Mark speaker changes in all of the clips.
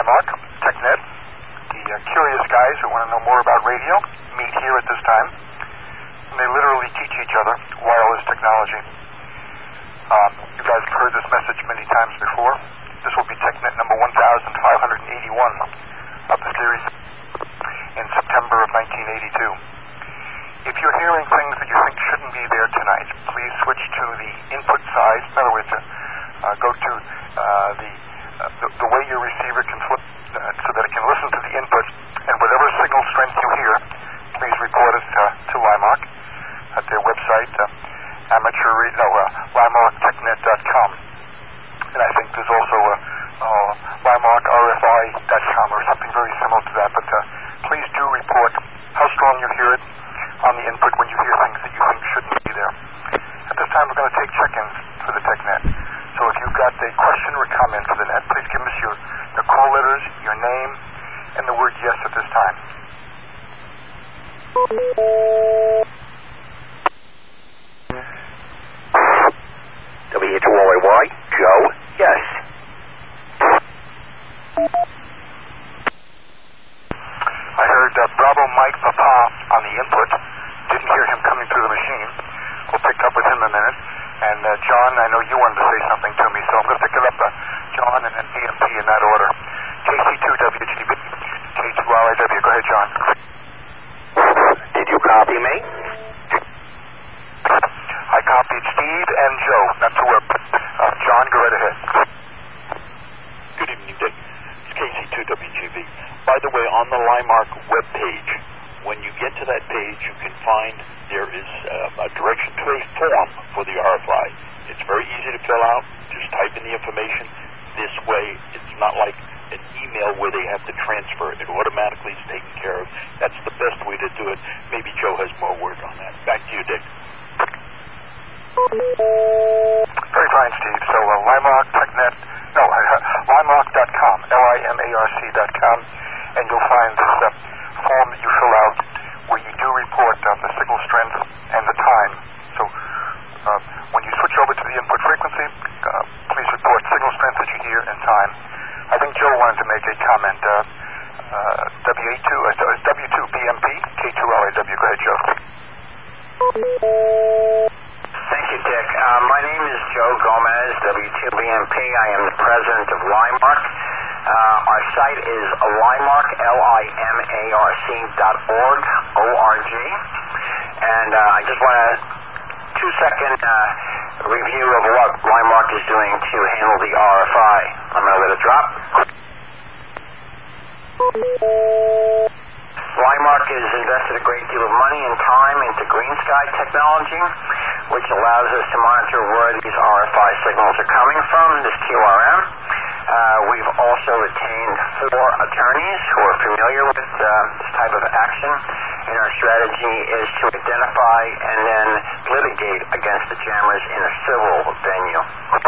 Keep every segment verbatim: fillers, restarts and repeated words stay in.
Speaker 1: LIMARC, TechNet. The uh, curious guys who want to know more about radio meet here at this time. And they literally teach each other wireless technology. Um, you guys have heard this message many times before. This will be TechNet number one thousand five hundred eighty-one of the series in September of nineteen eighty-two. If you're hearing things that you think shouldn't be there tonight, please switch to the input side. In other words, uh, go to uh, the, uh, the the way your receiver can flip uh, so that it can listen to the input, and whatever signal strength you hear, please report it uh, to LIMARC at their website, uh, amateur no uh, limarc technet dot com, and I think there's also a uh, limarc R F I dot com or something very similar to that. But uh, please do report how strong you hear it on the input when you hear things that you think shouldn't be there. At this time, we're going to take check-ins for the TechNet. So if you've got a question or comment for the net, please give us your, your call letters, your name, and the word yes at this time.
Speaker 2: W H Y Y, Joe, yes.
Speaker 1: I heard uh, Bravo Mike Papa on the input. Didn't hear him coming through the machine. We'll pick up with him in a minute. And uh, John, I know you wanted to say something to me, so I'm going to pick it up, uh, John, and then B M P in that order. K C two W G B, K two R I W. Go ahead, John.
Speaker 2: Did you copy me?
Speaker 1: I copied Steve and Joe, not to work. Uh, John, go right ahead.
Speaker 3: Good evening, Dick. It's K C two W G B. By the way, on the LIMARC webpage, when you get to that page, you can find there is uh, a direction to a form for the R F I. It's very easy to fill out. Just type in the information. This way, it's not like an email where they have to transfer. It automatically is taken care of. That's the best way to do it. Maybe Joe has more word on that. Back to you, Dick.
Speaker 1: Very fine, Steve. So uh, LIMARC, TechNet, no, uh, limarc dot com, L I M A R C dot com, and you'll find this uh, form that you fill out where you do report uh, the signal strength and the time. So uh, when you switch over to the input frequency, uh, please report signal strength that you hear and time. I think Joe wanted to make a comment. Uh, uh, W two, uh, W two B M P, K two L I W. Go ahead, Joe.
Speaker 2: Thank you, Dick. Uh, my name is Joe Gomez, W two B M P. I am the president of LIMARC. Uh, our site is LIMARC, L I M A R C dot org, O R G. And uh, I just want a two-second uh, review of what LIMARC is doing to handle the R F I. I'm going to let it drop. LIMARC has invested a great deal of money and time into Green Sky technology, which allows us to monitor where these R F I signals are coming from, this Q R M. Uh, we've also retained four attorneys who are familiar with uh, this type of action, and our strategy is to identify and then litigate against the jammers in a civil venue.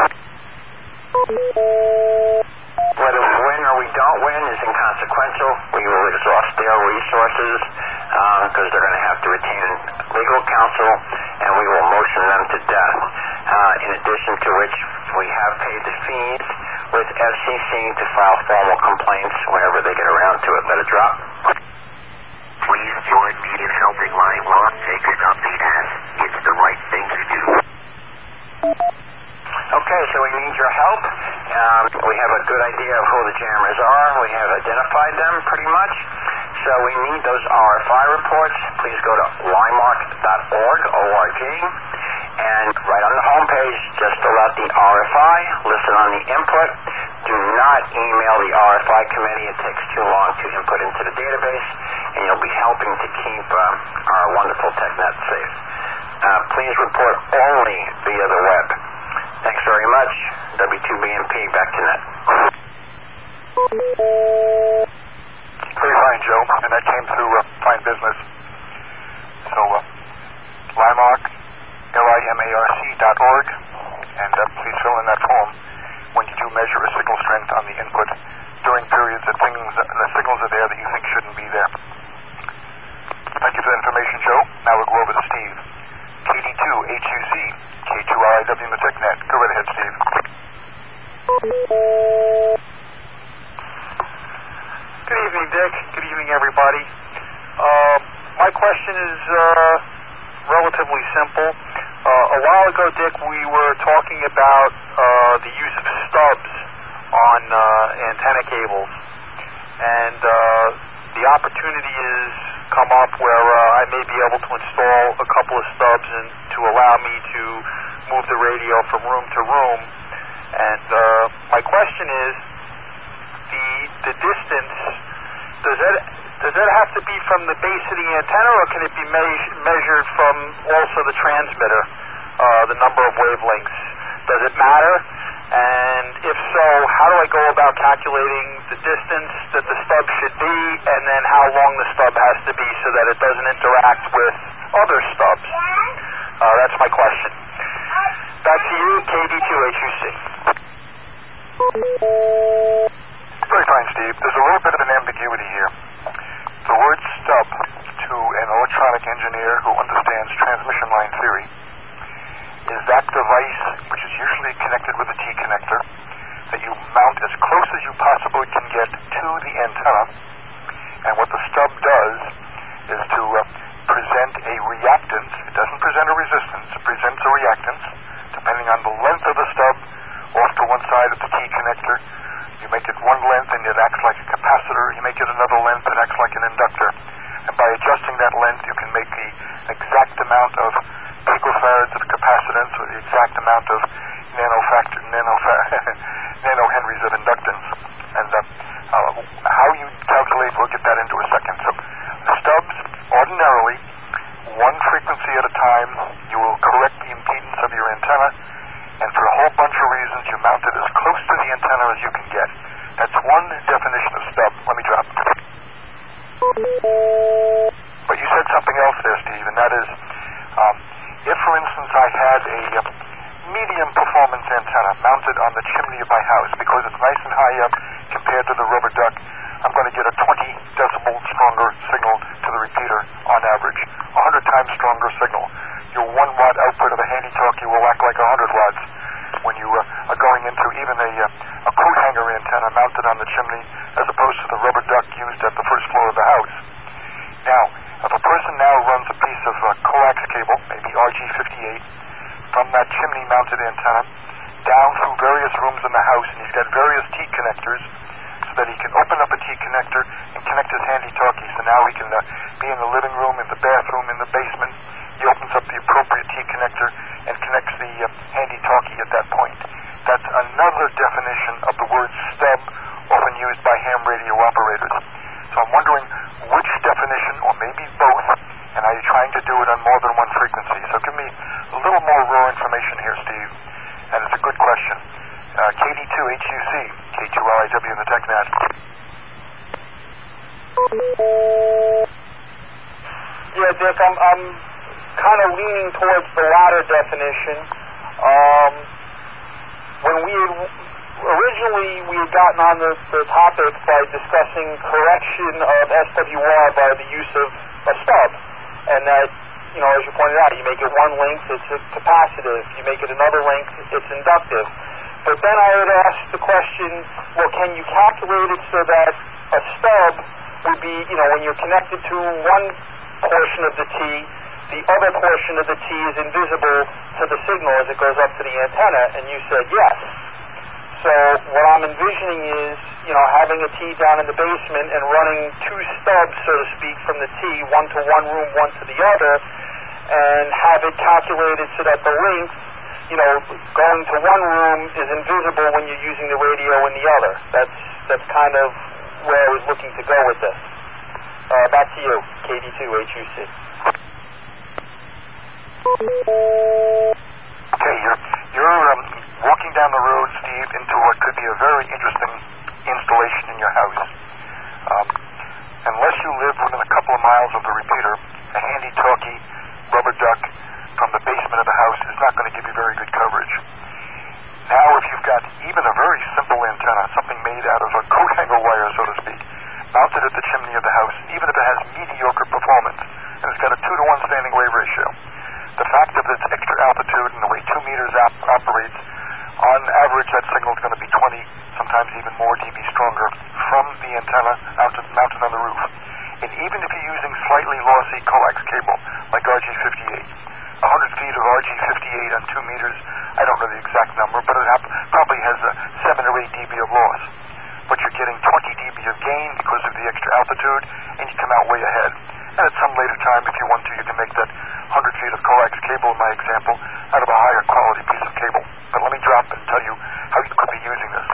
Speaker 2: Whether we win or we don't win is inconsequential. We will exhaust their resources because um, they're going to have to retain legal counsel, and we will motion them to death. Uh, in addition to which, we have paid the fees with F C C to file formal complaints whenever they get around to it. Let it drop.
Speaker 4: Please join me in helping LIMARC take a company as it's the right thing to do.
Speaker 2: Okay, so we need your help. Um, we have a good idea of who the jammers are. We have identified them pretty much. So we need those R F I reports. Please go to limarc dot org, O R G, and right on the home page, just fill out the R F I, listen on the input. Do not email the R F I committee. It takes too long to input into the database, and you'll be helping to keep uh, our wonderful TechNet safe. Uh, please report only via the web. Thanks very much. W two B M P, back to net.
Speaker 1: Very fine, Joe. And that came through uh, fine business. So, uh, LIMARC, L I M A R C dot org, and uh, please fill in that form when you do measure a signal strength on the input during periods that things, uh, the signals are there that you think shouldn't be there. Thank you for the information, Joe. Now we'll go over to Steve. K D two H U C, K two R I W in the TechNet. Go right ahead, Steve. everybody. Uh, my question is uh, relatively simple. Uh, a while ago, Dick, we were talking about uh, the use of stubs on uh, antenna cables, and uh, the opportunity has come up where uh, I may be able to install a couple of stubs and to allow me to move the radio from room to room. And uh, my question is, the the distance, does that does that have to be from the base of the antenna, or can it be me- measured from also the transmitter, uh, the number of wavelengths? Does it matter? And if so, how do I go about calculating the distance that the stub should be, and then how long the stub has to be so that it doesn't interact with other stubs? Uh, that's my question. Back to you, K D two H U C.
Speaker 5: Very fine, Steve. There's a little bit of an ambiguity here. The word stub, to an electronic engineer who understands transmission line theory, is that device which is usually connected with a T connector that you mount as close as you possibly can get to the antenna. And what the stub does is to uh, present a reactance. It doesn't present a resistance. It presents a reactance. Depending on the length of the stub, off to one side of the T connector, you make it one length and it acts like a capacitor. You make it another length, it acts like an inductor. And by adjusting that length, you can make the exact amount of picofarads of capacitance or the exact amount of nanofactor, nanofa- nanohenries of inductance. And uh, uh, how you calculate, we'll get that into a second. So the stubs, ordinarily, one frequency at a time, you will correct the impedance of your antenna, and for a whole bunch of reasons, you mount it as close to the antenna as you can get. That's one definition of stub. Let me drop. But you said something else there, Steve, and that is, um, if, for instance, I had a uh, medium performance antenna mounted on the chimney of my house, because it's nice and high up compared to the rubber duck, I'm going to get a twenty decibel stronger signal to the repeater on average, one hundred times stronger signal. Your one watt output of a handy-talkie will act like one hundred watts when you uh, are going into even a, uh, a coat hanger antenna mounted on the chimney as opposed to the rubber duck used at the first floor of the house. Now, if a person now runs a piece of uh, coax cable, maybe R G fifty-eight, from that chimney-mounted antenna down through various rooms in the house, and he's got various T connectors, so that he can open up a T connector and connect his handy-talkie. So now he can uh, be in the living room, in the bathroom, in the basement. He opens up the appropriate T connector and connects the uh, handy-talkie at that point. That's another definition of the word stub, often used by ham radio operators. So I'm wondering which definition, or maybe both, and are you trying to do it on more than one frequency? So give me a little more raw information here, Steve, and it's a good question. Uh, K D two H U C, K two L I W in the TechNet.
Speaker 1: Yeah, Dick, I'm, I'm kind of leaning towards the latter definition. Um, when we had, originally we had gotten on the, the topic by discussing correction of S W R by the use of a stub, and that, you know, as you pointed out, you make it one length, it's capacitive. You make it another length, it's inductive. But then I would ask the question, well, can you calculate it so that a stub would be, you know, when you're connected to one portion of the T, the other portion of the T is invisible to the signal as it goes up to the antenna, and you said yes. So what I'm envisioning is, you know, having a T down in the basement and running two stubs, so to speak, from the T, one to one room, one to the other, and have it calculated so that the length, you know, going to one room is invisible when you're using the radio in the other. That's that's kind of where I was looking to go with this. Uh, back to you, K D two H U C.
Speaker 5: Okay, you're, you're um, walking down the road, Steve, into what could be a very interesting installation in your house. Um, unless you live within a couple of miles of the repeater, a handy-talkie rubber duck from the basement of the house is not going to give you very good coverage. Now, if you've got even a very simple antenna, something made out of a coat hanger wire, so to speak, mounted at the chimney of the house, even if it has mediocre performance, and it's got a two to one standing wave ratio, the fact of its extra altitude and the way two meters op- operates, on average that signal is going to be twenty, sometimes even more dB stronger from the antenna mounted, mounted on the roof. It C coax cable, like R G fifty-eight. one hundred feet of R G fifty-eight on two meters, I don't know the exact number, but it hap- probably has a seven or eight dB of loss. But you're getting twenty dB of gain because of the extra altitude, and you come out way ahead. And at some later time, if you want to, you can make that one hundred feet of coax cable, in my example, out of a higher quality piece of cable. But let me drop and tell you how you could be using this.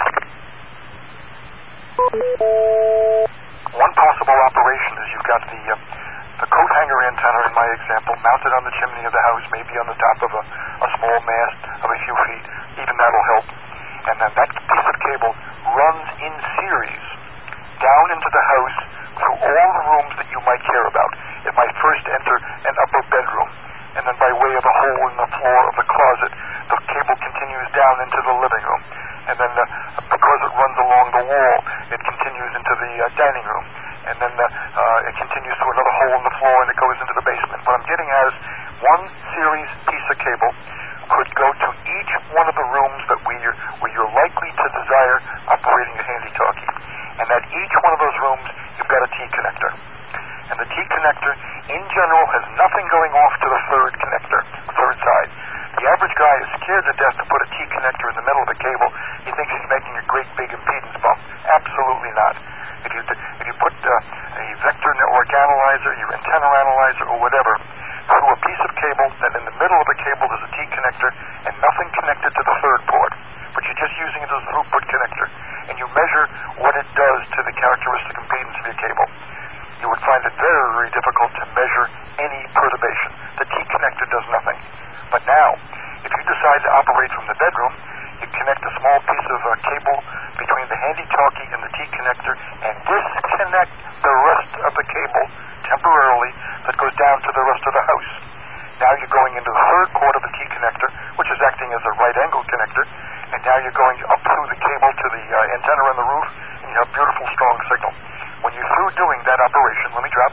Speaker 5: One possible operation is you've got the uh, the coat hanger antenna, in my example, mounted on the chimney of the house, maybe on the top of a, a small mast of a few feet. Even that'll help. And then that piece of cable runs in series down into the house through all the rooms that you might care about. It might first enter an upper bedroom, and then by way of a hole in the floor of the closet, the cable continues down into the living room. And then uh, because it runs along the wall, it continues into the uh, dining room. And then uh, uh, it continues through another hole in the floor, and it goes into the basement. What I'm getting at is one series piece of cable could go to each one of the rooms that we are, where you're likely to desire operating a handy-talkie. And at each one of those rooms, you've got a T-connector. And the T-connector, in general, has nothing going off to the third connector, third side. The average guy is scared to death to put a T-connector in the middle of the cable. He thinks he's making a great big impedance bump. Absolutely not. If you if you put uh, a vector network analyzer, your antenna analyzer, or whatever, through a piece of cable, then in the middle of the cable there's a T-connector and nothing connected to the third port, but you're just using it as a throughput connector, and you measure what it does to the characteristic impedance of your cable, you would find it very, very difficult to measure any perturbation. The T-connector does nothing. But now, if you decide to operate from the bedroom, you connect a small piece of uh, cable between the handy-talkie and the T-connector and disconnect the rest of the cable temporarily that goes down to the rest of the house. Now you're going into the third port of the T-connector, which is acting as a right-angled connector, and now you're going up through the cable to the uh, antenna on the roof, and you have beautiful, strong signal. When you're through doing that operation, let me drop.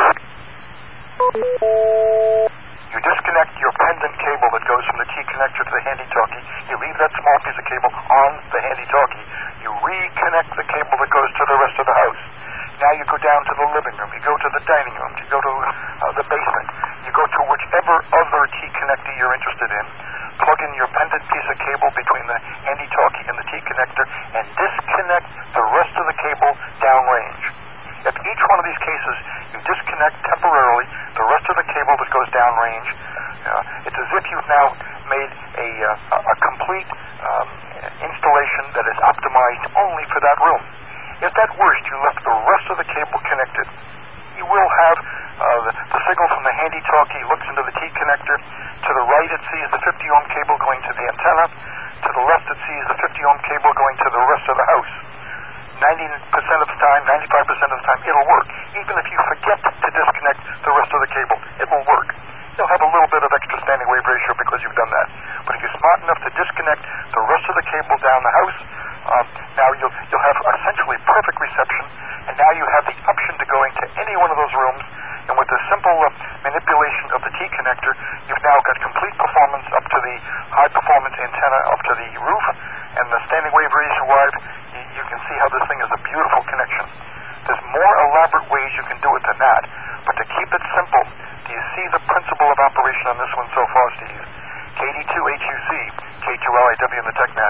Speaker 5: You disconnect your pendant cable that goes from the T-connector to the handy-talkie. You leave that small piece of cable on the handy-talkie. You reconnect the cable that goes to the rest of the house. Now you go down to the living room. You go to the dining room. You go to uh, the basement. You go to whichever other T-connector you're interested in. Plug in your pendant piece of cable between the handy-talkie and the T-connector and disconnect the rest of the cable downrange. At each one of these cases, you disconnect temporarily the rest of the cable that goes downrange. Uh, it's as if you've now made a, uh, a complete um, installation that is optimized only for that room. If at worst you left the rest of the cable connected, you will have uh, the, the signal from the handy-talkie looks into the T-connector. To the right it sees the fifty ohm cable going to the antenna. To the left it sees the fifty ohm cable going to the rest of the house. ninety percent of the time, ninety-five percent of the time, it'll work. Even if you forget to disconnect the rest of the cable, it will work. You'll have a little bit of extra standing wave ratio because you've done that. But if you're smart enough to disconnect the rest of the cable down the house, um, now you'll, you'll have essentially perfect reception, and now you have the option to go into any one of those rooms, and with the simple uh, manipulation of the T-connector, you've now got complete performance up to the high-performance antenna up to the roof, and the standing wave ratio-wise, you, you can see how this thing is a beautiful connection. There's more elaborate ways you can do it than that, but to keep it simple, do you see the principle of operation on this one so far, Steve? K D two H U C, K two L I W in the TechNet.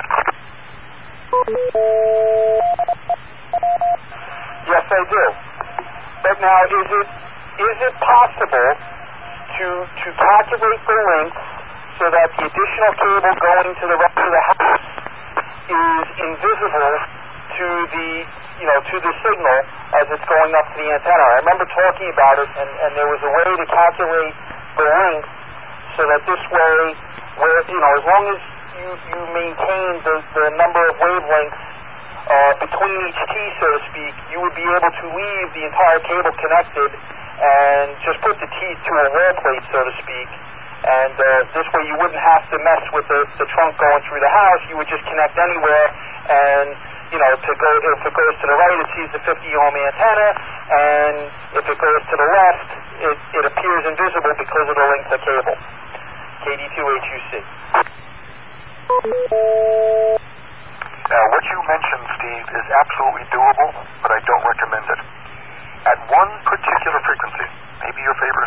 Speaker 6: Yes, I do. But now, is it is it possible to to calculate the length so that the additional cable going to the rest of the house is invisible to the you know to the signal as it's going up to the antenna? I remember talking about it, and, and there was a way to calculate the length so that this way, where you know, as long as you you maintain the the number of wavelengths uh, between each T, so to speak, you would be able to leave the entire cable connected and just put the T to a wall plate, so to speak. And uh, this way you wouldn't have to mess with the, the trunk going through the house. You would just connect anywhere, and you know, to go if it goes to the right, it sees the fifty ohm antenna, and if it goes to the left, it, it appears invisible because of the length of cable. K D two H U C.
Speaker 5: Now, what you mentioned, Steve, is absolutely doable, but I don't recommend it. At one particular frequency, maybe your favorite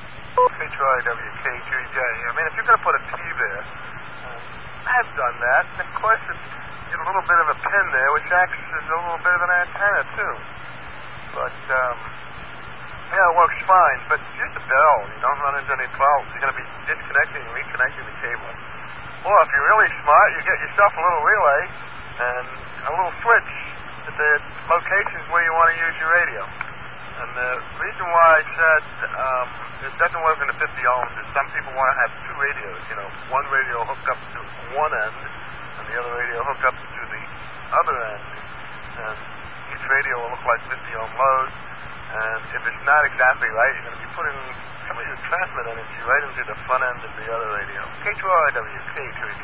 Speaker 5: H Y W K Q J. I mean, if you're going to put a T there, uh, I've done that. And of course, it's get a little bit of a pin there, which acts as a little bit of an antenna, too. But, um, yeah, it works fine. But just a bell. You don't run into any problems. You're going to be disconnecting and reconnecting the cable. Or if you're really smart, you get yourself a little relay and a little switch at the locations where you want to use your radio. And the reason why I said um, it doesn't work in the fifty ohms is some people want to have two radios. You know, one radio hooked up to one end and the other radio hooked up to the other end. And each radio will look like fifty ohm load. And if it's not exactly right, you're going to be putting some of your transmit energy right into the front end of the other radio. K two R W, K two J.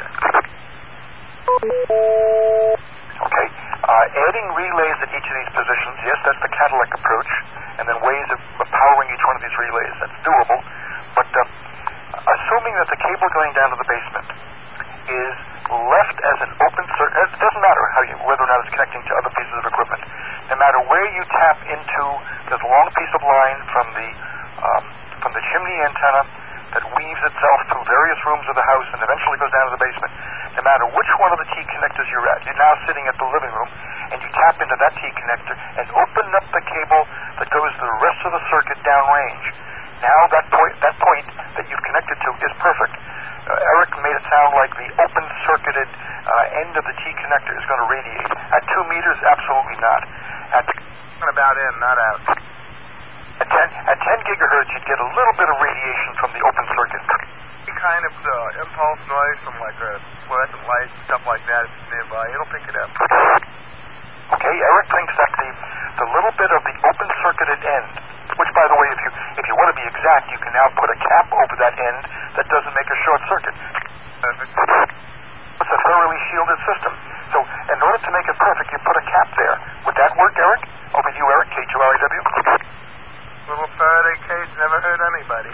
Speaker 1: Okay. Uh, adding relays at each of these positions, yes, that's the Cadillac approach, and then ways of powering each one of these relays. That's doable. But uh, assuming that the cable going down to the basement is left as an open circuit, it doesn't matter how you, whether or not it's connecting to other pieces of equipment. No matter where you tap into this long piece of line from the um, from the chimney antenna that weaves itself through various rooms of the house and eventually goes down to the basement, no matter which one of the T connectors you're at, you're now sitting at the living room and you tap into that T connector and open up the cable that goes to the rest of the circuit downrange. Now that point, that point that you've connected to is perfect. Uh, Eric made it sound like the open-circuited uh, end of the T connector is going to radiate. At two meters, absolutely not. At
Speaker 5: about in, not out.
Speaker 1: At ten, at ten gigahertz, you'd get a little bit of radiation from the open circuit.
Speaker 5: Any kind of uh, impulse noise from like a fluorescent light, stuff like that, if it's nearby, it'll pick it up.
Speaker 1: Okay, Eric thinks that the the little bit of the open-circuited end, which, by the way, if you if you want to be exact, you can now put a cap over that end that doesn't make a short circuit.
Speaker 5: Perfect.
Speaker 1: It's a thoroughly shielded system. So, in order to make it perfect, you put a cap there. Would that work, Eric? Over to you, Eric, K two R A W.
Speaker 5: Little Faraday cage never hurt anybody.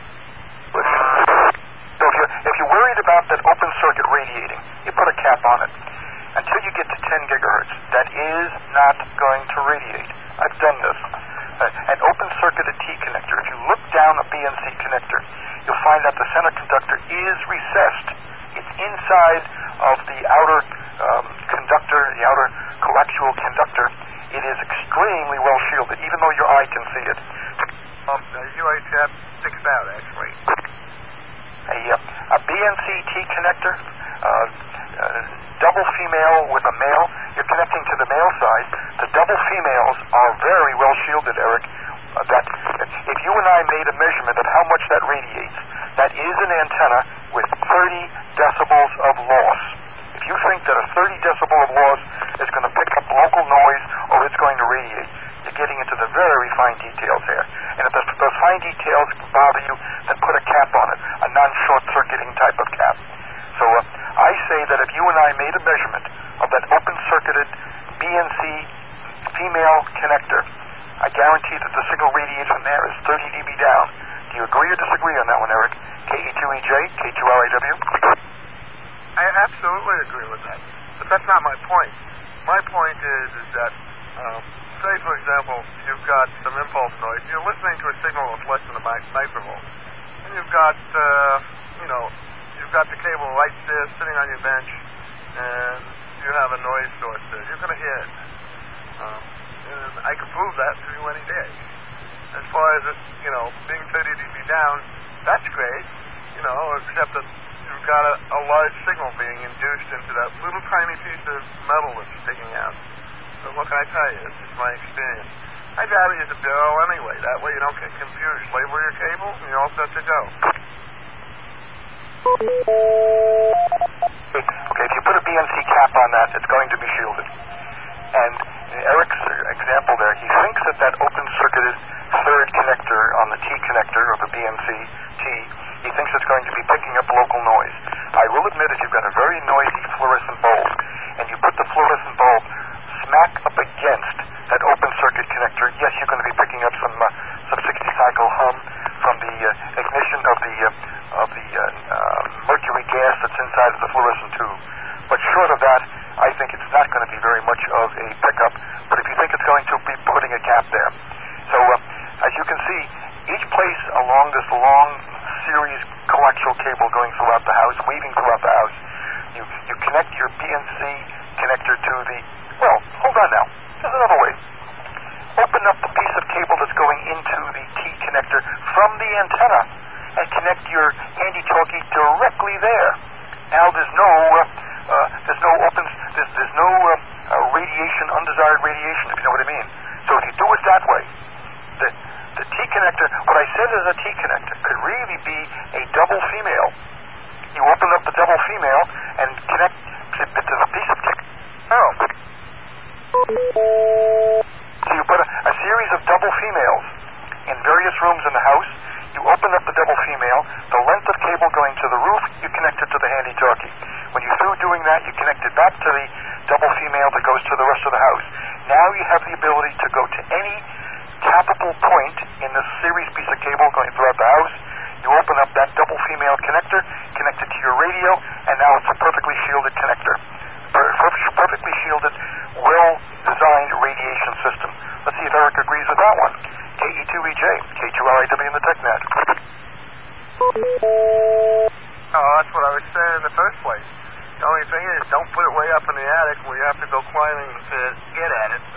Speaker 1: So if you're, if you're worried about that open circuit radiating, you put a cap on it. Until you get to ten gigahertz, that is not going to radiate. I've done this. Uh, an open circuited T connector, if you look down a B N C connector, you'll find that the center conductor is recessed. It's inside of the outer um, conductor, the outer coaxial conductor. It is extremely well shielded, even though your eye can see it.
Speaker 5: Um, the U H F sticks out, actually.
Speaker 1: A, uh, a B N C T connector, uh, uh, double female with a male, you're connecting to the male side. The double females are very well shielded, Eric. Uh, that if you and I made a measurement of how much that radiates, that is an antenna with thirty decibels of loss. If you think that a thirty decibel of loss is going to pick up local noise or it's going to radiate, you're getting into the very fine details here. And if those, those fine details bother you, then put a cap on it, a non-short-circuiting type of cap. So uh, I say that if you and I made a measurement of that open-circuited B N C female connector, I guarantee that the signal radiated from there is thirty decibels down. Do you agree or disagree on that one, Eric? K E two E J, K two R A W?
Speaker 5: I absolutely agree with that. But that's not my point. My point is, is that, um, say, for example, you've got some impulse noise. You're listening to a signal that's less than a mic- microvolt. And you've got, uh, you know, you've got the cable right there sitting on your bench, and you have a noise source there. You're going to hear it. Um, and I can prove that to you any day. As far as it, you know, being thirty decibels down, that's great, you know, except that you've got a, a large signal being induced into that little tiny piece of metal that's sticking out. So what can I tell you? It's just my experience. I'd rather use a barrel anyway. That way you don't get confused. Label your cable, and you're all set to go.
Speaker 1: Okay, if you put a B N C cap on that, it's going to be shielded. And in Eric's example there, he thinks that that open-circuited third connector on the T connector of the B N C T, he thinks it's going to be picking up local noise. I will admit if you've got a very noisy fluorescent bulb, and you put the fluorescent bulb smack up against that open-circuit connector, yes, you're going to be picking up some uh, some sixty-cycle hum from the uh, ignition of the uh, of the uh, uh, mercury gas that's inside of the fluorescent tube. But short of that, I think it's not going to be very much of a pickup. But if you think it's going to, be putting a cap there. So uh, as you can see, each place along this long
Speaker 5: series coaxial cable going throughout the house, weaving throughout the house. You you connect your B N C connector to the, well, hold on now. There's another way. Open up the piece of cable that's going into the T connector from the antenna and connect your handy-talkie directly there. Now there's no uh, uh, there's no open there's, there's no uh, uh, radiation, undesired radiation, if you know what I mean. So if you do it that way, the the T connector, what I said is a T connector, could really be a double female. You open up the double female and connect to, to the piece of T. Oh. So you put a, a series of double females in various rooms in the house. You open up the double female, the length of cable going to the roof, you connect it to the handy-talkie. When you're through doing that, you connect it back to the double female that goes to the rest of the house. Now you have the ability to go to any tappable point in this series piece of cable going throughout the house. You open up that double female connector, connect it to your radio, and now it's a perfectly shielded connector. Per- perfectly shielded, well-designed radiation system. Let's see if Eric agrees with that one. K E two E J, K two R I W in the TechNet.
Speaker 7: Oh, that's what I was saying in the first place. The only thing is, don't put it way up in the attic where you have to go climbing to get at it.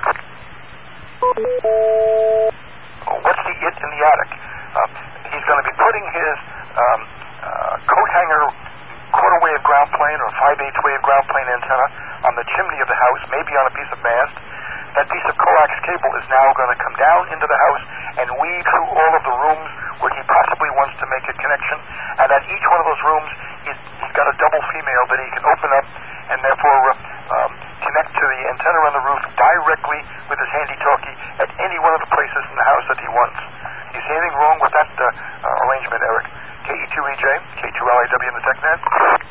Speaker 5: What's the it in the attic? Uh, he's going to be putting his um, uh, coat hanger quarter wave ground plane or five-eighths wave ground plane antenna on the chimney of the house, maybe on a piece of mast. That piece of coax cable is now going to come down into the house and weave through all of the rooms where he possibly wants to make a connection. And at each one of those rooms, he's, he's got a double female that he can open up and therefore uh, um, connect to the antenna on the roof directly with his handy-talkie at any one of the places in the house that he wants. Do you see anything wrong with that uh, uh, arrangement, Eric? K E two E J, K two L I W in the TechNet?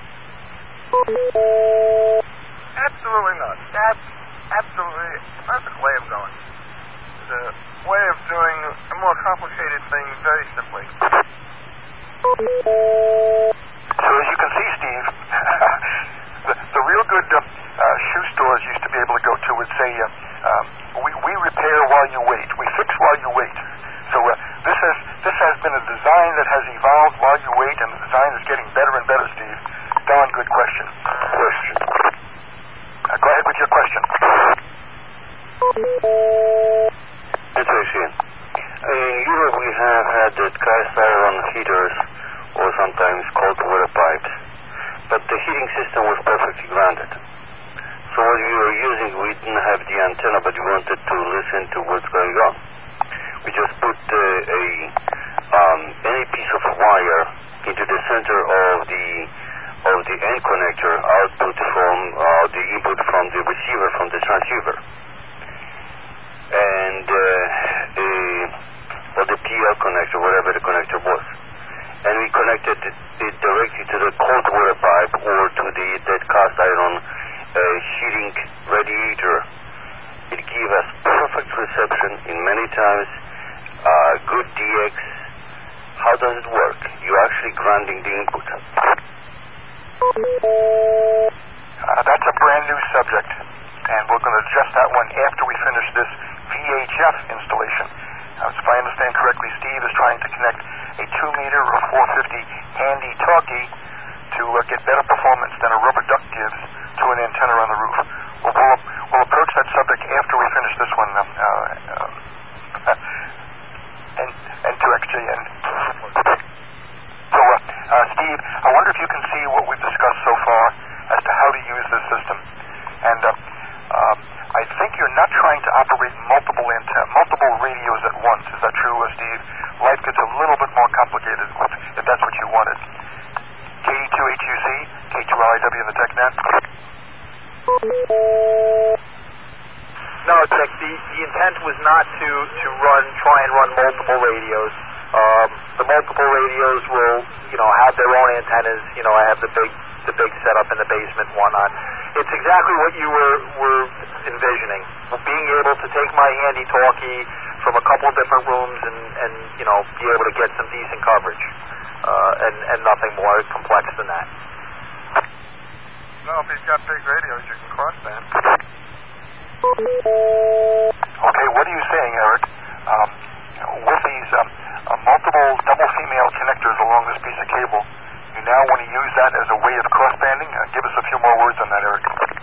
Speaker 7: Absolutely not. That's absolutely a perfect way of going. The way of doing a more complicated thing very simply.
Speaker 5: So as you can see, Steve, the, the real good uh, uh, shoe stores used to be able to go to would say, uh, um, we, we repair while you wait. We fix while you wait. So uh, this has this has been a design that has evolved while you wait, and the design is getting better and better, Steve. Darn good question. Question. Uh, go ahead with your question.
Speaker 8: Interesting. In Europe, we have had the cast iron heaters, or sometimes cold water pipes, but the heating system was perfectly grounded. So what we were using, we didn't have the antenna, but we wanted to listen to what's going on. We just put uh, a um, any piece of wire into the center of the of the end connector, output from uh, the input from the receiver from the transceiver, and uh, a, or the P L connector, whatever the connector was, and we connected it, it directly to the cold water pipe or to the that cast iron uh, heating radiator. It gave us perfect reception in many times. Uh, good D X. How does it work? You're actually grounding the input.
Speaker 5: Uh, that's a brand new subject, and we're going to address that one after we finish this V H F installation. Uh, if I understand correctly, Steve is trying to connect a two meter or four fifty handy talkie to uh, get better performance than a rubber duck gives to an antenna on the roof. We'll, we'll, we'll approach that subject after we finish this one. Um, uh, um, and N two X J N. So, uh, uh, Steve, I wonder if you can see what we've discussed so far as to how to use this system. And uh, um, I think you're not trying to operate multiple antenna, multiple radios at once. Is that true, uh, Steve? Life gets a little bit more complicated with, if that's what you wanted. K E two H U C, K two L I W in the TechNet.
Speaker 6: No, Tech, the, the intent was not to, to run, try and run multiple radios. Um, the multiple radios will, you know, have their own antennas. You know, I have the big, the big setup in the basement and whatnot. It's exactly what you were, were envisioning. Being able to take my handy-talkie from a couple different rooms and, and, you know, be able to get some decent coverage. Uh, and, and nothing more complex than that.
Speaker 7: No, if he's got big radios, you can cross-band.
Speaker 5: Okay, what are you saying, Eric? Um, with these um, uh, multiple double female connectors along the this piece of cable. You now want to use that as a way of crossbanding? Uh, give us a few more words on that, Eric.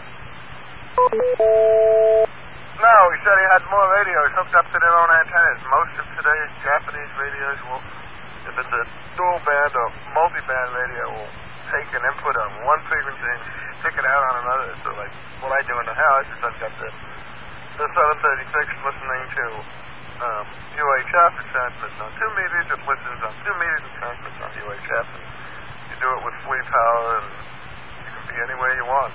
Speaker 7: No, he said he had more radios hooked up to their own antennas. Most of today's Japanese radios will, if it's a dual band or multi-band radio, will take an input on one frequency and stick it out on another. So like what I do in the house is I've got the, the seven thirty-six listening to um, U H F. It transmits on two meters. It listens on two meters and transmits on U H F. And you do it with flea power, and you can be anywhere you want.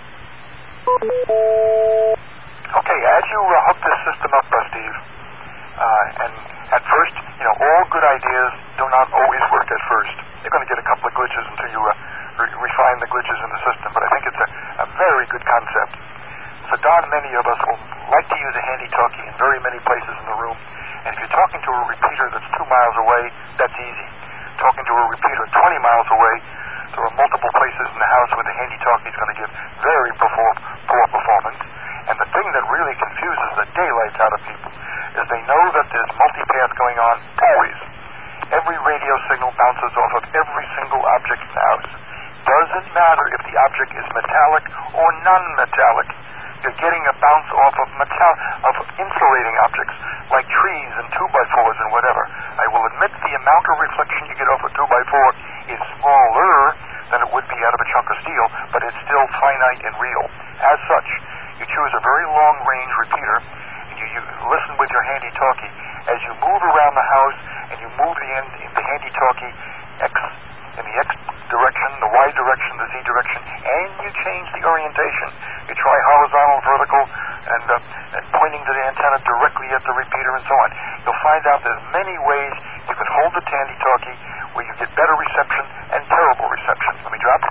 Speaker 5: Okay, as you uh, hook this system up, uh, Steve, uh, and at first, you know, all good ideas do not always work at first. You're going to get a couple of glitches until you uh, re- refine the glitches in the system, but I think it's a, a very good concept. So, darn many of us will like to use a handy-talkie in very many places in the room, and if you're talking to a repeater that's two miles away, that's easy. Talking to a repeater twenty miles away, there are multiple places in the house where the handy-talkie is going to give very poor, poor performance. And the thing that really confuses the daylights out of people is they know that there's multipath going on always. Every radio signal bounces off of every single object in the house. Doesn't matter if the object is metallic or non-metallic. You're getting a bounce off of metal of insulating objects like trees and two by fours and whatever. I will admit the amount of reflection you get off a two by four is smaller than it would be out of a chunk of steel, but it's still finite and real. As such, you choose a very long-range repeater, and you, you listen with your handy-talkie. As you move around the house, and you move the, end, the handy-talkie X in the X direction, the Y direction, the Z direction, and you change the orientation. You try horizontal, vertical, and, uh, and pointing to the antenna directly at the repeater and so on. You'll find out there's many ways you can hold the handy-talkie where you get better reception and terrible reception. Let me drop.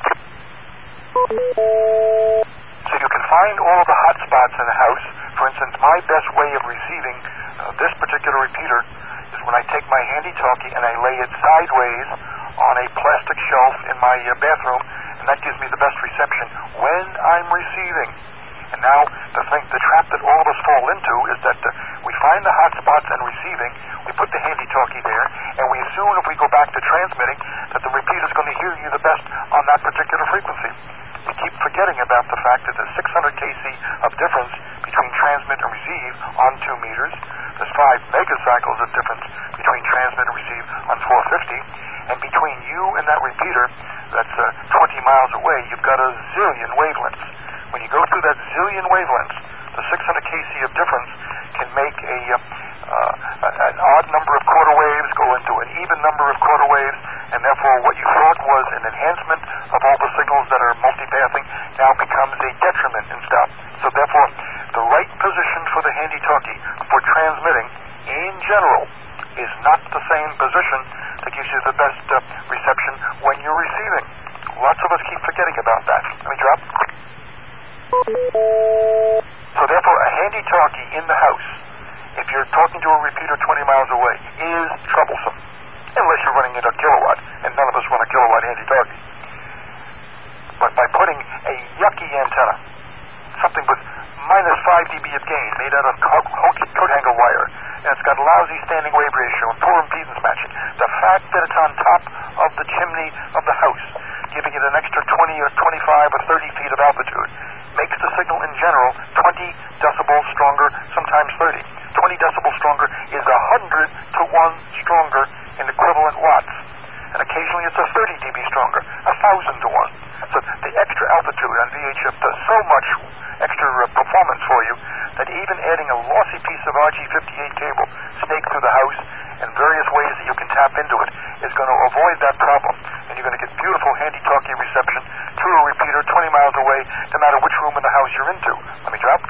Speaker 5: So you can find all of the hot spots in the house. For instance, my best way of receiving uh, this particular repeater is when I take my handy-talkie and I lay it sideways on a plastic shelf in my uh, bathroom, and that gives me the best reception when I'm receiving. And now, the thing, the trap that all of us fall into is that uh, we find the hot spots and receiving, we put the handy-talkie there, and we assume if we go back to transmitting that the repeater's going to hear you the best on that particular frequency. We keep forgetting about the fact that there's six hundred K C of difference between transmit and receive on two meters. There's five megacycles of difference between transmit and receive on four fifty. And between you and that repeater that's uh, twenty miles away, you've got a zillion wavelengths. When you go through that zillion wavelengths, the six hundred K C of difference can make a uh, an odd number of quarter waves go into an even number of quarter waves, and therefore what you thought was an enhancement of all the signals that are multipathing now becomes a detriment and stuff. So therefore, the right position for the handy-talkie for transmitting, in general, is not the same position that gives you the best uh, reception when you're receiving. Lots of us keep forgetting about that. Let me drop. So therefore, a handy-talkie in the house, if you're talking to a repeater twenty miles away, is troublesome. Unless you're running into a kilowatt, and none of us run a kilowatt handy-talkie. But by putting a yucky antenna, something with minus five dB of gain, made out of coat hanger wire, and it's got lousy standing wave ratio and poor impedance matching, the fact that it's on top of the chimney of the house, giving it an extra twenty or twenty-five or thirty feet of altitude, makes the signal in general twenty decibels stronger, sometimes thirty. twenty decibels stronger is one hundred to one stronger in equivalent watts. And occasionally it's a thirty dB stronger, one thousand to one. So the extra altitude on V H F does so much extra uh, performance for you that even adding a lossy piece of R G fifty-eight cable snaked through the house and various ways that you can tap into it is going to avoid that problem. And you're going to get beautiful handy-talkie reception through a repeater twenty miles away, no matter which room in the house you're into. Let me drop.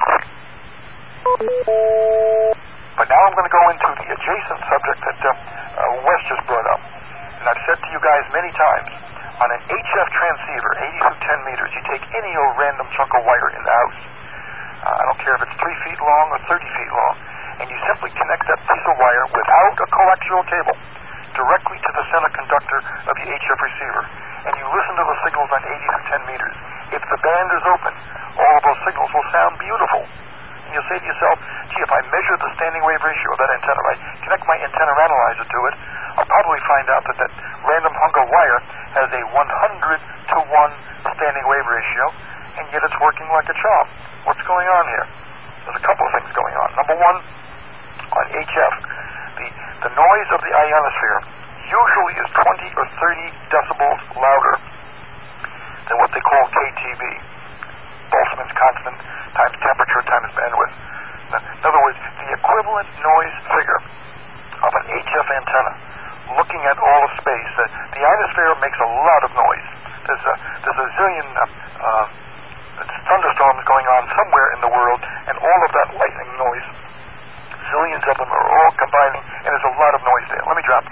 Speaker 5: But now I'm going to go into the adjacent subject that uh, uh, Wes just brought up. And I've said to you guys many times, on an H F transceiver, eighty through ten meters, you take any old random chunk of wire in the house. Uh, I don't care if it's three feet long or thirty feet long. And you simply connect that piece of wire without a coaxial cable directly to the center conductor of the H F receiver. And you listen to the signals on eighty through ten meters. If the band is open, all of those signals will sound beautiful. And you'll say to yourself, gee, if I measure the standing wave ratio of that antenna, I connect my antenna analyzer to it, I'll you'll probably find out that that random hunk of wire has a one hundred to one standing wave ratio, and yet it's working like a charm. What's going on here? There's a couple of things going on. Number one, on H F, the, the noise of the ionosphere usually is twenty or thirty decibels louder than what they call K T B, Boltzmann's constant times temperature times bandwidth. In other words, the equivalent noise figure of an H F antenna looking at all of space, uh, the ionosphere makes a lot of noise. There's a, there's a zillion uh, uh, thunderstorms going on somewhere in the world, and all of that lightning noise, zillions of them are all combining, and there's a lot of noise there. Let me drop.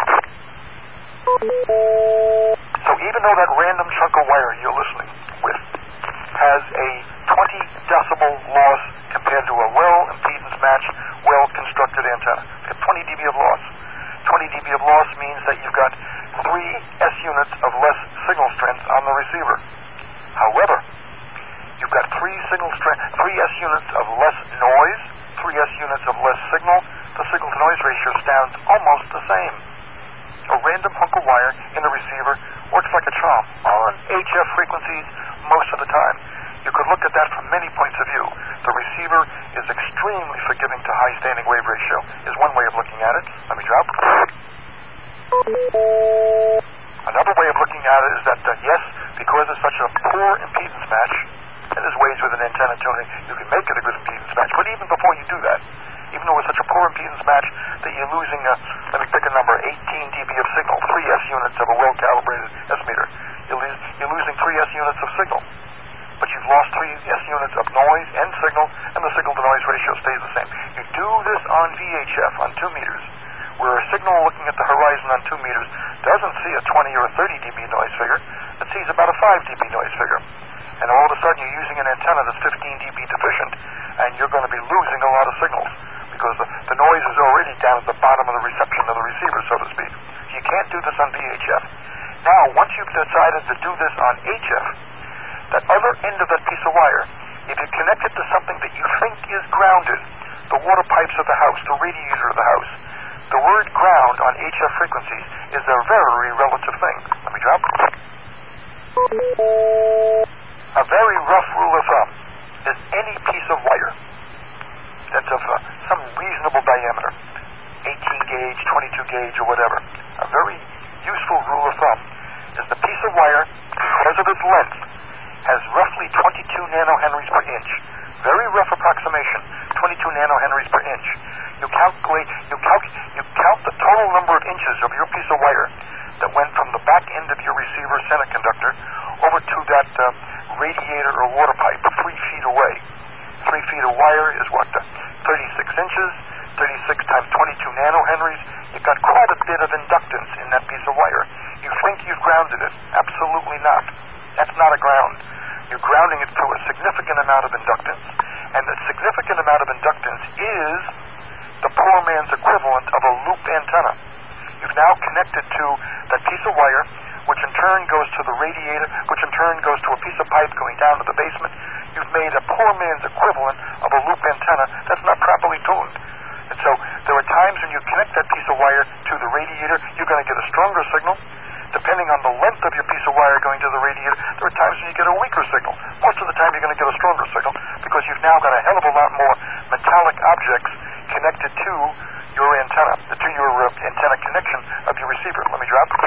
Speaker 5: So even though that random chunk of wire you're listening with has a twenty decibel loss compared to a well impedance matched, well constructed antenna, it's got twenty decibels of loss. twenty decibels of loss means that you've got three S units of less signal strength on the receiver. However, you've got three signal strength, three S units of less noise, three S units of less signal. The signal to noise ratio sounds almost the same. A random hunk of wire in the receiver works like a charm on H F frequencies most of the time. You could look at that from many points of view. The receiver is extremely forgiving to high standing wave ratio, is one way of looking at it. Let me drop. Another way of looking at it is that, uh, yes, because it's such a poor impedance match, and there's ways with an antenna tuning you can make it a good impedance match, but even before you do that, even though it's such a poor impedance match that you're losing, uh, let me pick a number, eighteen decibels of signal, three S units of a well-calibrated S meter. You're, lo- you're losing three S units of signal, but you've lost three S units of noise and signal, and the signal-to-noise ratio stays the same. You do this on V H F, on two meters, where a signal looking at the horizon on two meters doesn't see a twenty or a thirty decibel noise figure, it sees about a five decibel noise figure. And all of a sudden you're using an antenna that's fifteen decibels deficient, and you're going to be losing a lot of signals, because the, the noise is already down at the bottom of the reception of the receiver, so to speak. So you can't do this on V H F. Now, once you've decided to do this on H F, that other end of that piece of wire, if you connect it to something that you think is grounded, the water pipes of the house, the radiator of the house, the word ground on H F frequencies is a very relative thing. Let me drop. A very rough rule of thumb is any piece of wire that's of uh, some reasonable diameter, eighteen gauge, twenty-two gauge, or whatever. A very useful rule of thumb is the piece of wire, because of its length, has roughly twenty-two nanohenries per inch. Very rough approximation, twenty-two nanohenries per inch. You calculate, you, calc- you count the total number of inches of your piece of wire that went from the back end of your receiver center conductor over to that uh, radiator or water pipe three feet away. Three feet of wire is what? Uh, thirty-six inches, thirty-six times twenty-two nanohenries. You've got quite a bit of inductance in that piece of wire. You think you've grounded it. Absolutely not. That's not a ground. You're grounding it through a significant amount of inductance, and the significant amount of inductance is the poor man's equivalent of a loop antenna. You've now connected to that piece of wire, which in turn goes to the radiator, which in turn goes to a piece of pipe going down to the basement. You've made a poor man's equivalent of a loop antenna that's not properly tuned. And so there are times when you connect that piece of wire to the radiator, you're going to get a stronger signal. Depending on the length of your piece of wire going to the radiator, there are times when you get a weaker signal. Most of the time you're going to get a stronger signal because you've now got a hell of a lot more metallic objects connected to your antenna, to your uh, antenna connection of your receiver. Let me drop.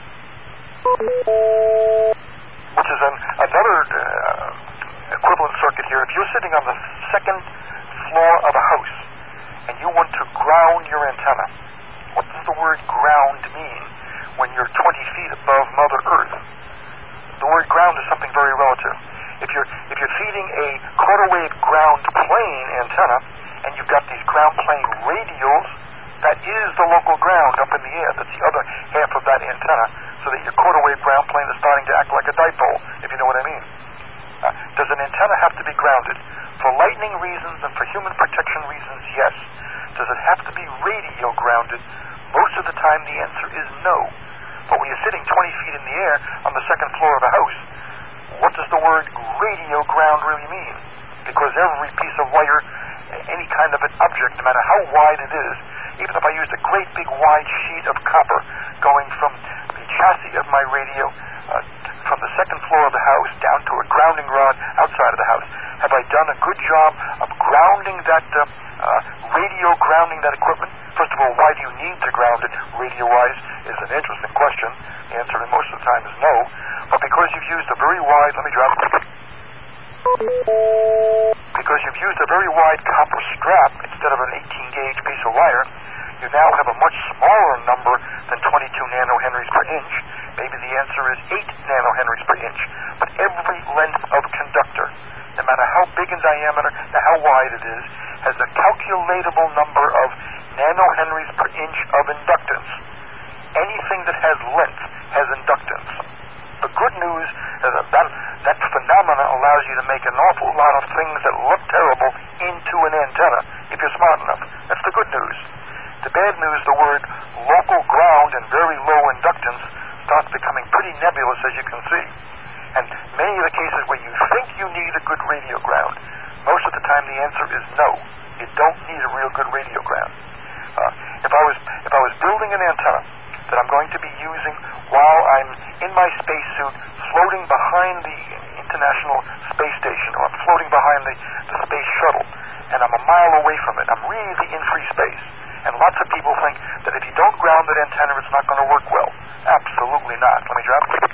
Speaker 5: Which is an, another uh, equivalent circuit here. If you're sitting on the second floor of a house and you want to ground your antenna, what does the word ground mean when you're twenty feet above Mother Earth? The word ground is something very relative. If you're if you're feeding a quarter wave ground plane antenna and you've got these ground plane radials, that is the local ground up in the air. That's the other half of that antenna, so that your quarter wave ground plane is starting to act like a dipole, if you know what I mean. Uh, does an antenna have to be grounded? For lightning reasons and for human protection reasons, yes. Does it have to be radio grounded? Most of the time the answer is no. But when you're sitting twenty feet in the air on the second floor of a house, what does the word radio ground really mean? Because every piece of wire, any kind of an object, no matter how wide it is, even if I used a great big wide sheet of copper going from the chassis of my radio uh, from the second floor of the house down to a grounding rod outside of the house? Have I done a good job of grounding that uh, uh, radio, grounding that equipment? First of all, why do you need to ground it radio-wise is an interesting question. The answer most of the time is no. But because you've used a very wide, let me drop it. Because you've used a very wide copper strap instead of an eighteen gauge piece of wire, you now have a much smaller number than twenty-two nanohenries per inch. Maybe the answer is eight nanohenries per inch. But every length of conductor, no matter how big in diameter, no how wide it is, has a calculatable number of nanohenries per inch of inductance. Anything that has length has inductance. The good news is that that, that phenomena allows you to make an awful lot of things that look terrible into an antenna if you're smart enough. That's the good news. The bad news, the word local ground and very low inductance starts becoming pretty nebulous, as you can see. And many of the cases where you think you need a good radio ground, most of the time the answer is no. You don't need a real good radio ground. Uh, if I was if I was building an antenna that I'm going to be using while I'm in my spacesuit floating behind the International Space Station, or I'm floating behind the, the Space Shuttle, and I'm a mile away from it, I'm really in free space. And lots of people think that if you don't ground that antenna, it's not going to work well. Absolutely not. Let me drop it.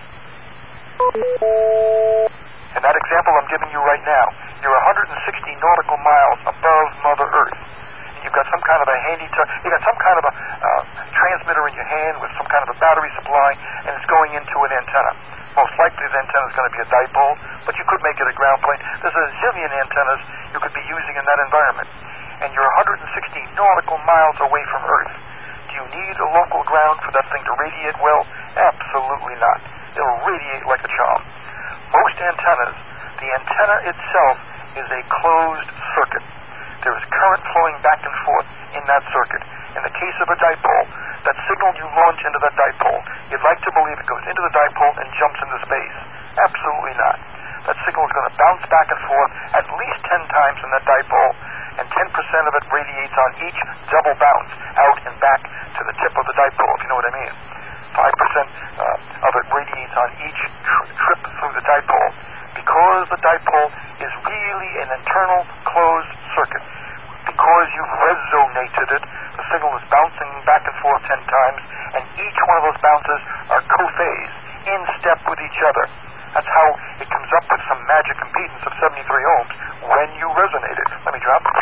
Speaker 5: In that example I'm giving you right now, you're one hundred sixty nautical miles above Mother Earth. And you've got some kind of a handy, t- you've got some kind of a uh, transmitter in your hand with some kind of a battery supply, and it's going into an antenna. Most likely the antenna is going to be a dipole, but you could make it a ground plane. There's a zillion antennas you could be using in that environment. And you're one hundred sixty nautical miles away from Earth. Do you need a local ground for that thing to radiate well? Absolutely not. It'll radiate like a charm. Most antennas, the antenna itself is a closed circuit. There is current flowing back and forth in that circuit. In the case of a dipole, that signal you launch into that dipole, you'd like to believe it goes into the dipole and jumps into space. Absolutely not. That signal is going to bounce back and forth at least ten times in that dipole, and ten percent of it radiates on each double bounce out and back to the tip of the dipole, if you know what I mean. five percent uh, of it radiates on each tr- trip through the dipole. Because the dipole is really an internal closed circuit, because you've resonated it, the signal is bouncing back and forth ten times, and each one of those bounces are co-phase, in step with each other. That's how it comes up with some magic impedance of seventy-three ohms when you resonate it. Let me drop it.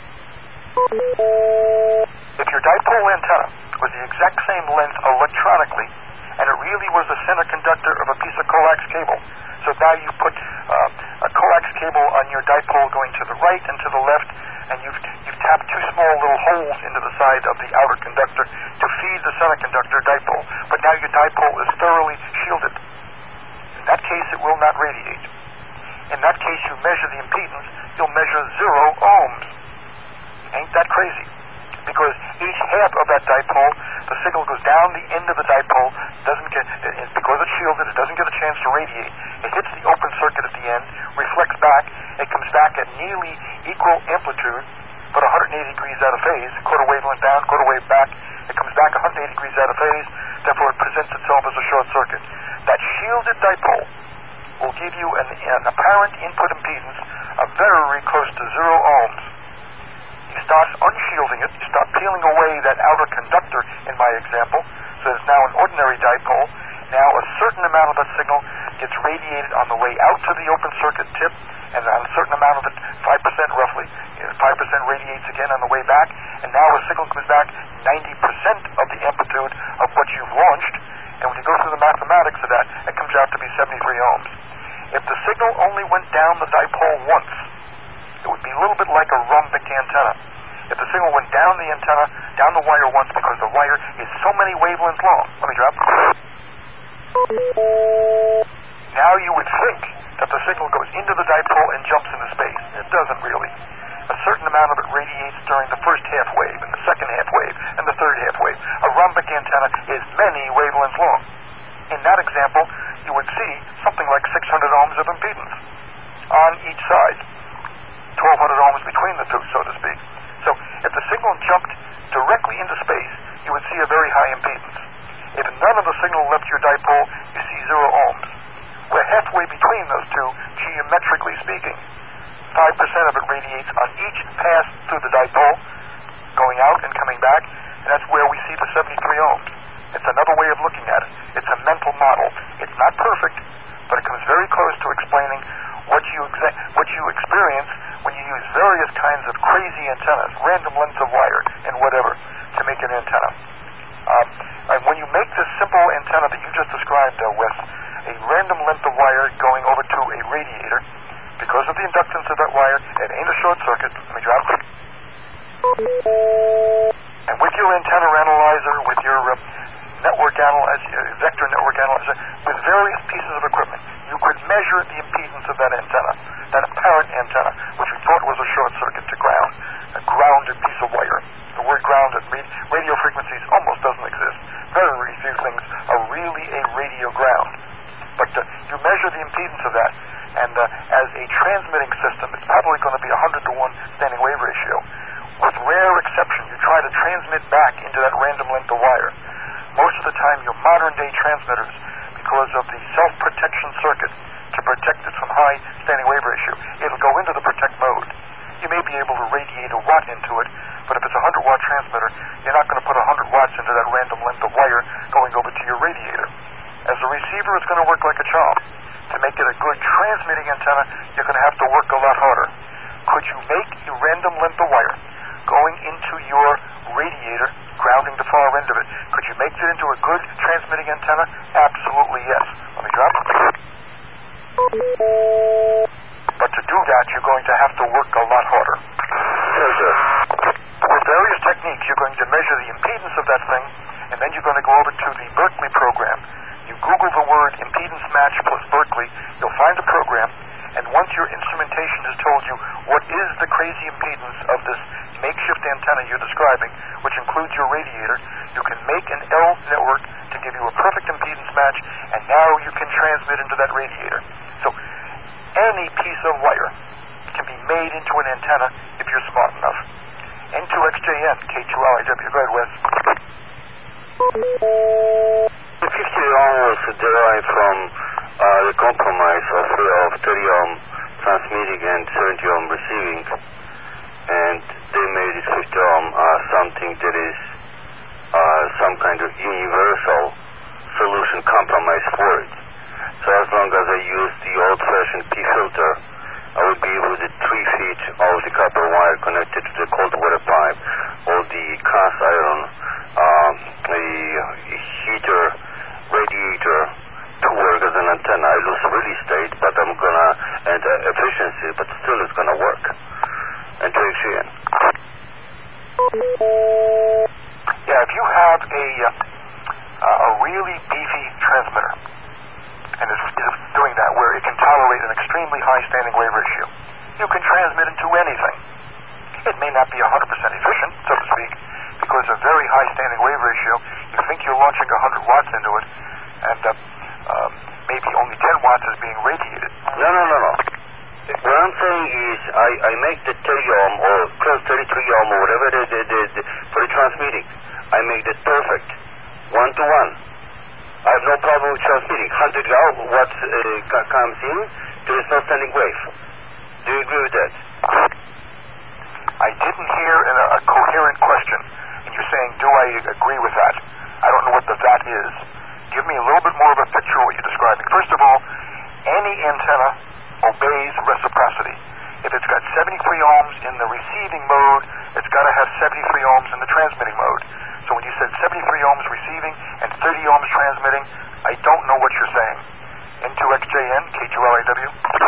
Speaker 5: If your dipole antenna was the exact same length electronically, and it really was the center conductor of a piece of coax cable, so now you put uh, a coax cable on your dipole going to the right and to the left, and you've, you've tapped two small little holes into the side of the outer conductor to feed the center conductor dipole, but now your dipole is thoroughly shielded. In that case, it will not radiate. In that case, you measure the impedance, you'll measure zero ohms. Ain't that crazy? Because each half of that dipole, the signal goes down the end of the dipole, doesn't get, it, because it's shielded, it doesn't get a chance to radiate. It hits the open circuit at the end, reflects back, it comes back at nearly equal amplitude, but one hundred eighty degrees out of phase, quarter wavelength down, quarter wave back, it comes back one hundred eighty degrees out of phase, therefore it presents itself as a short circuit. That shielded dipole will give you an, an apparent input impedance of very close to zero ohms. You start unshielding it, you start peeling away that outer conductor, in my example, so it's now an ordinary dipole. Now a certain amount of that signal gets radiated on the way out to the open circuit tip, and a certain amount of it, five percent roughly, you know, five percent radiates again on the way back, and now a signal comes back ninety percent of the amplitude of what you've launched, and when you go through the mathematics of that, it comes out to be seventy-three ohms. If the signal only went down the dipole once, it would be a little bit like a rhombic antenna. If the signal went down the antenna, down the wire once, because the wire is so many wavelengths long. Let me drop. Now you would think that the signal goes into the dipole and jumps into space. It doesn't really. A certain amount of it radiates during the first half wave, and the second half wave, and the third half wave. A rhombic antenna is many wavelengths long. In that example, you would see something like six hundred ohms of impedance on each side. twelve hundred ohms between the two, so to speak. So if the signal jumped directly into space, you would see a very high impedance. If none of the signal left your dipole, you see zero ohms. We're halfway between those two, geometrically speaking. five percent of it radiates on each pass through the dipole, going out and coming back, and that's where we see the seventy-three ohms. It's another way of looking at it. It's a mental model. It's not perfect, but it comes very close to explaining what you exa- what you experience when you use various kinds of crazy antennas, random lengths of wire, and whatever, to make an antenna. Um, and when you make this simple antenna that you just described, uh, Wes, a random length of wire going over to a radiator, because of the inductance of that wire, it ain't a short circuit. Let me drop it. And with your antenna analyzer, with your uh, network analyzer, vector network analyzer, with various pieces of equipment, you could measure the impedance of that antenna, that apparent antenna, which we thought was a short circuit to ground, a grounded piece of wire. The word grounded, radio frequencies almost doesn't exist. Very few things are really a radio ground. But uh, you measure the impedance of that, and uh, as a transmitting system, it's probably going to be a one hundred to one standing wave ratio. With rare exception, you try to transmit back into that random length of wire. Most of the time, your modern-day transmitters, because of the self-protection circuit to protect it from high standing wave ratio, it'll go into the protect mode. You may be able to radiate a watt into it, but if it's a one hundred watt transmitter, you're not going to put one hundred watts into that random length of wire going over to your radiator. As a receiver, it's going to work like a charm. To make it a good transmitting antenna, you're going to have to work a lot harder. Could you make a random length of wire going into your radiator, grounding the far end of it? Could you make it into a good transmitting antenna? Absolutely yes. Let me drop it. But to do that, you're going to have to work a lot harder.
Speaker 8: Yes, sir.
Speaker 5: With various techniques, you're going to measure the impedance of that thing, and then you're going to go over to the Berkeley program. You Google the word impedance match plus Berkeley, you'll find a program, and once your instrumentation has told you what is the crazy impedance of this makeshift antenna you're describing, which includes your radiator, you can make an L network to give you a perfect impedance match, and now you can transmit into that radiator. So any piece of wire can be made into an antenna if you're smart enough. N two X J N, K two L I W. Go ahead, Wes.
Speaker 8: The fifty ohm was derived from uh, the compromise of, of thirty ohm transmitting and seventy ohm receiving, and they made this fifty ohm uh, something that is uh, some kind of universal solution compromise for it. So as long as I use the old-fashioned P filter, I would be able to three feet of the copper wire connected to the cold water pipe, or the cast iron, uh, the heater, radiator, to work as an antenna. I lose really state, but I'm gonna, and uh, efficiency, but still it's gonna work. And to X J N.
Speaker 5: Yeah, if you have a uh, a really beefy transmitter, and is, is doing that where it can tolerate an extremely high standing wave ratio, you can transmit into anything. It may not be one hundred percent efficient, so to speak, because of very high standing wave ratio. You think you're launching one hundred watts into it, and uh, um, maybe only ten watts is being radiated.
Speaker 8: No, no, no, no. What I'm saying is I, I make the thirty ohm or close thirty-three ohm or whatever it is it, it, it, for the transmitting. I make that perfect, one to one. I have no problem with transmitting. one hundred watts uh, comes in, there is no standing wave. Do you agree with that?
Speaker 5: I didn't hear a, a coherent question, and you're saying, do I agree with that? I don't know what the that is. Give me a little bit more of a picture of what you're describing. First of all, any antenna obeys reciprocity. If it's got seventy-three ohms in the receiving mode, it's got to have seventy-three ohms in the transmitting mode. So when you said seventy-three ohms receiving and thirty ohms transmitting, I don't know what you're saying. N two X J N, K two L I W.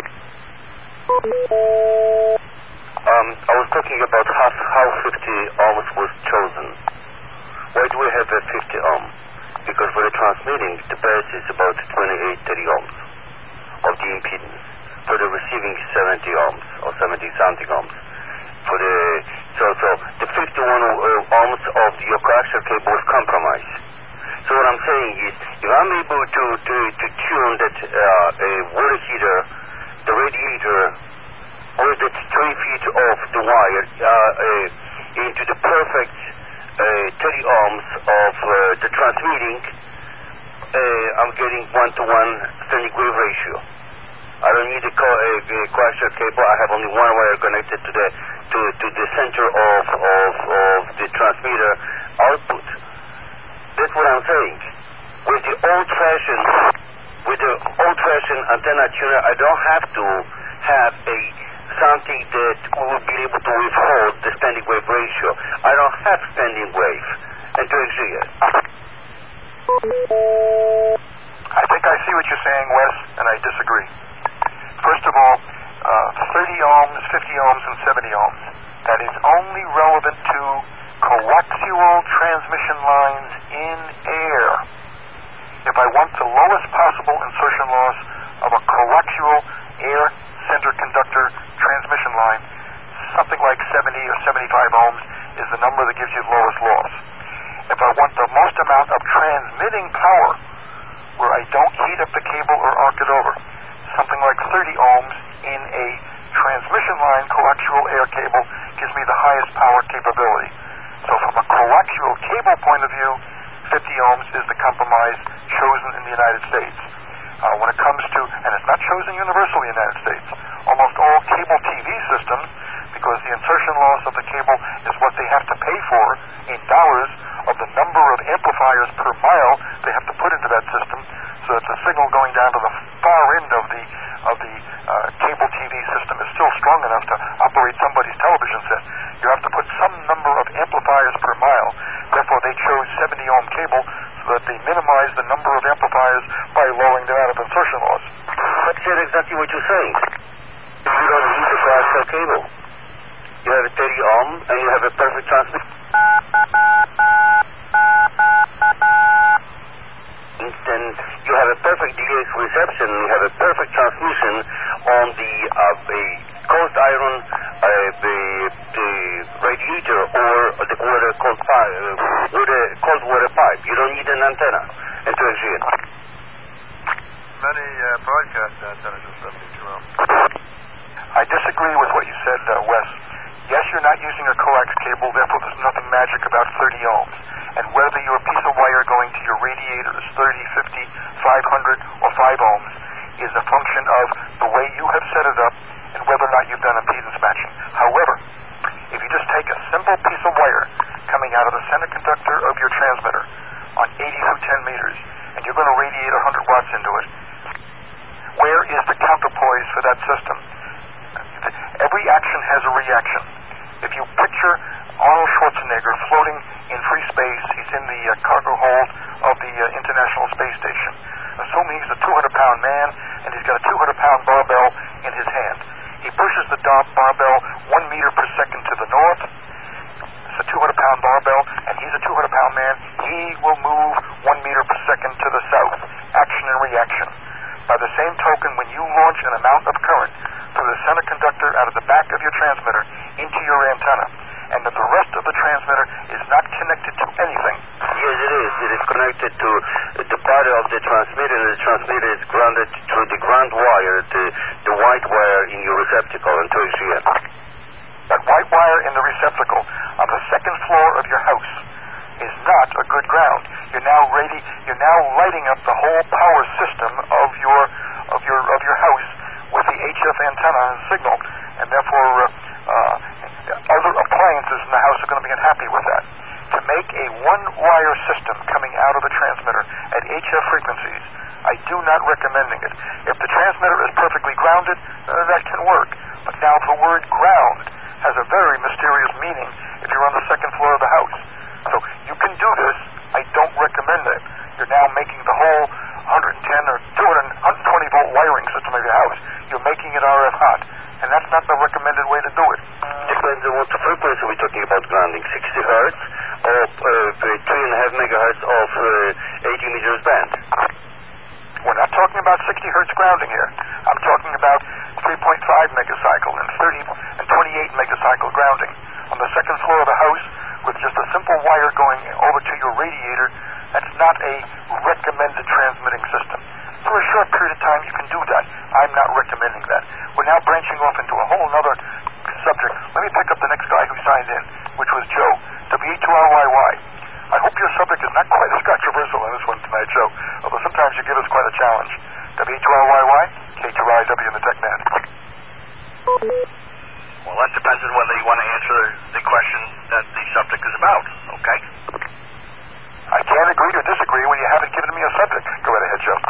Speaker 8: Um, I was talking about how, how fifty ohms was chosen. Why do we have a fifty ohm? Because for the transmitting, the base is about twenty-eight, thirty ohms of the impedance. For the receiving, seventy ohms or seventy something ohms. For the so so the fifty-one ohms of your coaxial cable was compromised. So what I'm saying is, if I'm able to to, to tune that uh, a water heater, the radiator, with its three feet of the wire uh, uh, into the perfect uh, thirty ohms of uh, the transmitting, uh, I'm getting one-to-one standing wave ratio. I don't need a, co- a, a coaxial cable. I have only one wire connected to the to, to the center of, of of the transmitter output. That's what I'm saying. With the old-fashioned with the old-fashioned antenna tuner, I don't have to have a something that will be able to withhold the standing wave ratio. I don't have standing wave. And to agree it.
Speaker 5: I think I see what you're saying, Wes, and I disagree. First of all, uh, thirty ohms, fifty ohms, and seventy ohms. That is only relevant to coaxial transmission lines in air. If I want the lowest possible insertion loss of a coaxial air center conductor transmission line, something like seventy or seventy-five ohms is the number that gives you the lowest loss. If I want the most amount of transmitting power, where I don't heat up the cable or arc it over, something like thirty ohms in a transmission line coaxial air cable gives me the highest power capability. So from a coaxial cable point of view, fifty ohms is the compromise chosen in the United States. Uh, when it comes to, and it's not chosen universally in the United States, almost all cable T V systems, because the insertion loss of the cable is what they have to pay for in dollars of the number of amplifiers per mile they have to put into that system, so that the signal going down to the far end of the of the uh, cable T V system is still strong enough to operate somebody's television set. You have to put some number of amplifiers per mile. Therefore, they chose seventy ohm cable so that they minimize the number of amplifiers by lowering the amount of insertion loss.
Speaker 8: That's exactly what you're saying. You don't need a coaxial cable. You have a thirty ohm and you have a perfect transmission. Then you have a perfect D X reception, you have a perfect transmission on the uh, a cold iron uh, the, the radiator or the water cold pipe, uh, with a cold water pipe. You don't need an antenna. And to agree it.
Speaker 7: Many uh, broadcast antennas are seventy-two ohms.
Speaker 5: I disagree with what you said, uh, Wes. Yes, you're not using a coax cable, therefore there's nothing magic about thirty ohms. And whether your piece of wire going to your radiator is thirty, fifty, five hundred, or five ohms is a function of the way you have set it up and whether or not you've done impedance matching. However, if you just take a simple piece of wire coming out of the center conductor of your transmitter on eighty through ten meters, and you're going to radiate one hundred watts into it, where is the counterpoise for that system? Every action has a reaction. If you picture Arnold Schwarzenegger floating in free space, he's in the uh, cargo hold of the uh, International Space Station. Assume he's a two hundred pound man, and he's got a two hundred pound barbell in his hand. He pushes the bar- barbell one meter per second to the north. It's a two hundred pound barbell, and he's a two hundred pound man. He will move one meter per second to the south. Action and reaction. By the same token, when you launch an amount of current through the center conductor out of the back of your transmitter into your antenna, and that the rest of the transmitter is not connected to anything.
Speaker 8: Yes, it is. It is connected to the body of the transmitter. The transmitter is grounded to the ground wire, the, the white wire in your receptacle, and to H D M.
Speaker 5: That white wire in the receptacle on the second floor of your house is not a good ground. You're now ready. You're now lighting up the whole power system of your of your of your house with the H F antenna signal, and therefore uh, uh, other appliances in the house are going to be unhappy with that. To make a one-wire system coming out of the transmitter at H F frequencies, I do not recommending it. If the transmitter is perfectly grounded, uh, that can work. But now the word ground has a very mysterious meaning if you're on the second floor of the house. So you can do this. I don't recommend it. You're now making the whole one hundred ten or two hundred, one hundred twenty volt wiring system of your house. You're making it R F hot. And that's not the recommended way to do it.
Speaker 8: Depends on what frequency we're talking about grounding. sixty hertz or uh, three point five megahertz of uh, eighty meters band.
Speaker 5: We're not talking about sixty hertz grounding here. I'm talking about three point five megacycle and thirty and twenty-eight megacycle grounding on the second floor of the house with just a simple wire going over to your radiator. That's not a recommended transmitting system. For a short period of time, you can do that. I'm not recommending that. We're now branching off into a whole other subject. Let me pick up the next guy who signed in, which was Joe, W two R Y Y. I hope your subject is not quite as controversial on this one tonight, Joe, although two L Y Y, K two L I W in the TechNet.
Speaker 3: Well, that depends on whether you want to answer the question that the subject is about, okay?
Speaker 5: I can't agree or disagree when you haven't given me a subject. Go right ahead, Joe.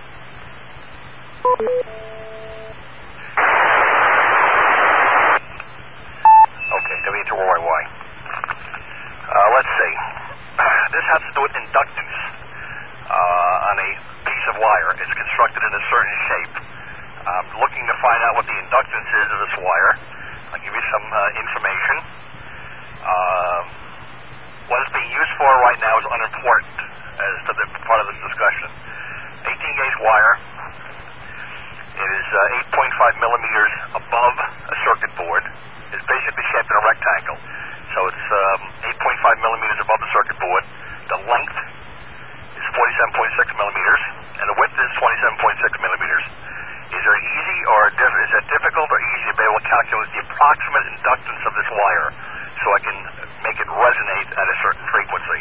Speaker 3: Okay, W H O Y Y. Uh, let's see. This has to do with inductance uh, on a piece of wire. It's constructed in a certain shape. I'm looking to find out what the inductance is of this wire. I'll give you some uh, information. Uh, what it's being used for right now is unimportant as to the part of this discussion. eighteen gauge wire. It is uh, eight point five millimeters above a circuit board. It's basically shaped in a rectangle. So it's um, eight point five millimeters above the circuit board. The length is forty-seven point six millimeters, and the width is twenty-seven point six millimeters. Is there easy or diff- is it difficult or easy to be able to calculate the approximate inductance of this wire so I can make it resonate at a certain frequency?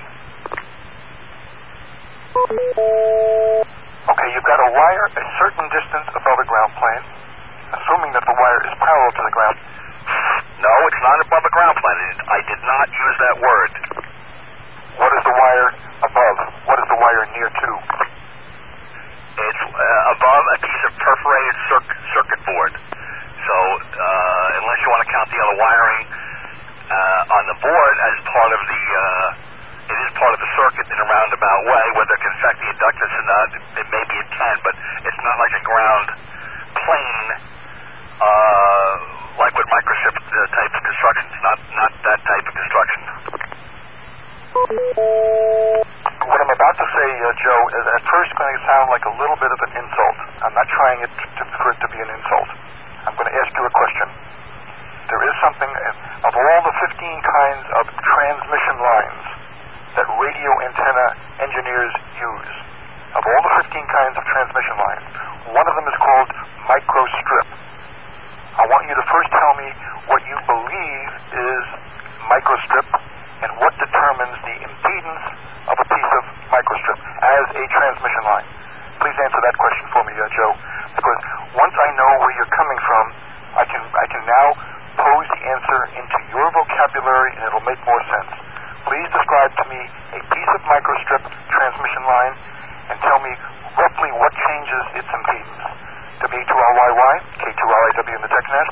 Speaker 5: Okay, you've got a wire a certain distance above the ground plane, assuming that the wire is parallel to the ground.
Speaker 3: No, it's not above the ground plane. I did not use that word.
Speaker 5: What is the wire above? What is the wire near to?
Speaker 3: It's uh, above a piece of perforated circ- circuit board. So, uh, unless you want to count the other wiring uh, on the board as part of the, uh, it is part of the circuit in a roundabout way, whether it can affect the inductance or not, it, it maybe it can, but it's not like a ground plane, uh, like with microstrip uh, type of construction. It's not, not that type of construction.
Speaker 5: What I'm about to say, uh, Joe, is at first going to sound like a little bit of an insult. I'm not trying it to, for it to be an insult. I'm going to ask you a question. There is something, of all the fifteen kinds of transmission lines that radio antenna engineers use, of all the fifteen kinds of transmission lines, one of them is called microstrip. I want you to first tell me what you believe is microstrip and what determines the impedance of a piece of microstrip as a transmission line. Please answer that question for me, uh, Joe, because once I know where you're coming from, I can I can now pose the answer into your vocabulary and it'll make more sense. Please describe to me a piece of microstrip transmission line and tell me roughly what changes its impedance. W two L Y Y, K two L I W in the TechNet.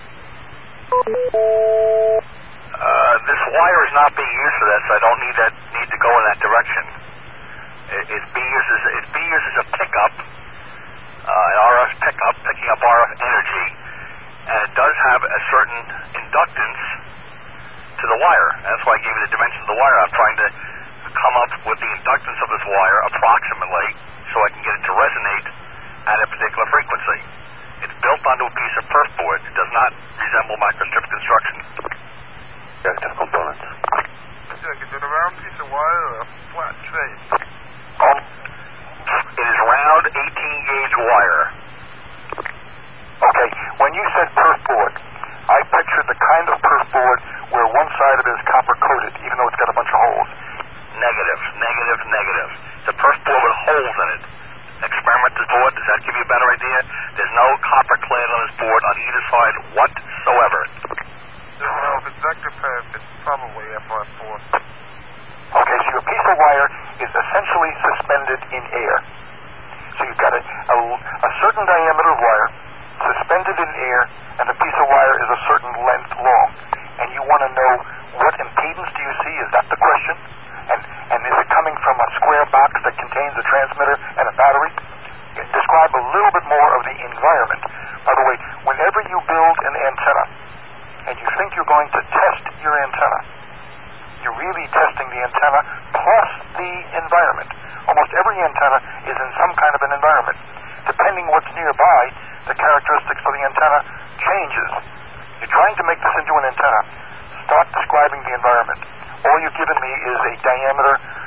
Speaker 3: Uh, this wire is not being used for that, so I don't need that need to go in that direction. It, it's being used as it's being used as a pickup, uh, an R F pickup, picking up R F energy, and it does have a certain inductance to the wire. That's why I gave you the dimensions of the wire. I'm trying to come up with the inductance of this wire approximately, so I can get it to resonate at a particular frequency. It's built onto a piece of perf board. It does not resemble microstrip construction.
Speaker 8: Active components.
Speaker 7: Is it a round piece of wire or a flat tray?
Speaker 3: Um, it is round eighteen gauge wire.
Speaker 5: Okay, when you said perf board, I pictured the kind of perf board where one side of it is copper coated, even though it's got a bunch of holes.
Speaker 3: Negative, negative, negative. The perf board with holes in it. Experimental board, does that give you a better idea? There's no copper clad on this board on either side whatsoever.
Speaker 7: Well, if it's vector perf, it's probably F R four.
Speaker 5: Okay, so your piece of wire is essentially suspended in air. So you've got a, a, a certain diameter of wire suspended in air, and the piece of wire is a certain length long. And you want to know what impedance do you see? Is that the question? And and is it coming from a square box that contains a transmitter and a battery? Describe a little bit more of the environment. By the way, whenever you build an antenna, and you think you're going to test your antenna, you're really testing the antenna plus the environment. Almost every antenna is in some kind of an environment. Depending what's nearby, the characteristics of the antenna changes. You're trying to make this into an antenna. Start describing the environment. All you've given me is a diameter